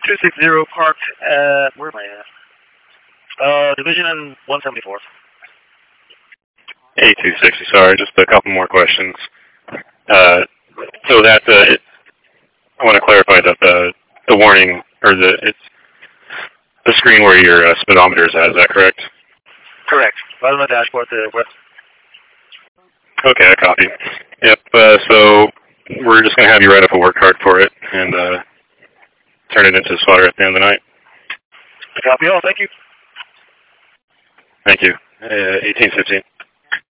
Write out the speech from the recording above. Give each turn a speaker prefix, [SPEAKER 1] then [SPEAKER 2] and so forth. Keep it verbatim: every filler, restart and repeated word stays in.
[SPEAKER 1] two six zero parked at, where am I at? Uh, Division one seventy-four.
[SPEAKER 2] A two sixty, sorry, just a couple more questions. Uh, so that, uh, it, I want to clarify that the, the warning, or the, it's the screen where your uh, speedometer is at, is that correct?
[SPEAKER 1] Correct. Right on the dashboard to the west.
[SPEAKER 2] Okay, I copy. Yep, uh, so we're just going to have you write up a work card for it and uh, turn it into a spotter at the end of the night.
[SPEAKER 1] Copy all, thank you.
[SPEAKER 2] Thank you. Uh, eighteen fifteen.